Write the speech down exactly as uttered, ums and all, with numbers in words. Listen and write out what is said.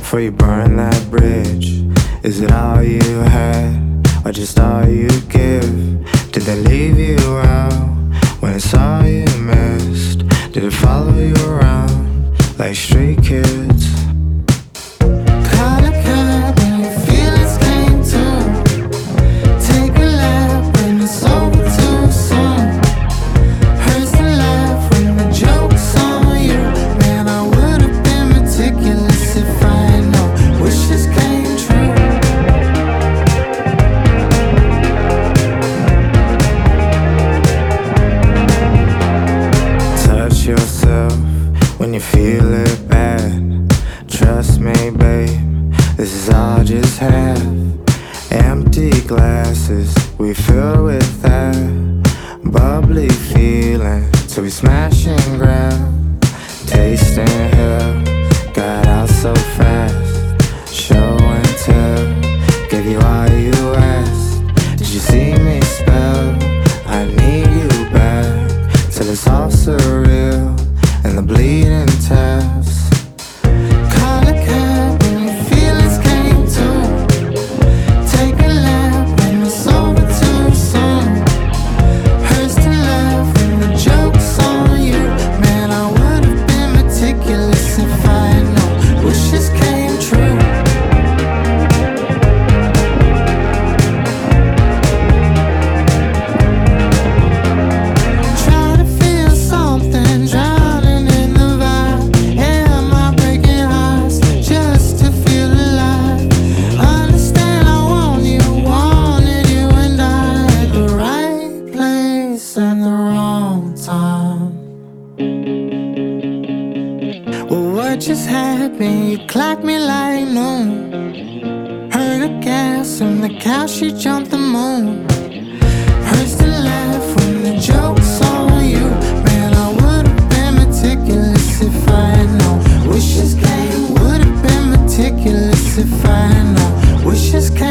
before you burn that bridge? Is it all you had, or just all you give? Did they leave you out when it's all you missed? Did it follow you around like street kids? When you feel it bad, trust me, babe, this is all just half. Empty glasses, we fill with that bubbly feeling, so we smash and grab, tasting hell, got out so fast. Show and tell, gave you all you asked. Did you see me spell, I need you back, till it's all surreal and the bleeding taps. Call a cab when your feelings came to. Take a lap when it's over too soon. Hurts to laugh when the joke's on you. Man, I would've been meticulous if I had known wishes came true. Try to feel something, try in the wrong time. Well, what just happened? You clocked me like noon. Heard a gas on the couch, she jumped the moon. Hurts to laugh when the joke's on you. Man, I would've been meticulous if I had known wishes came. Would've been meticulous if I had known wishes came.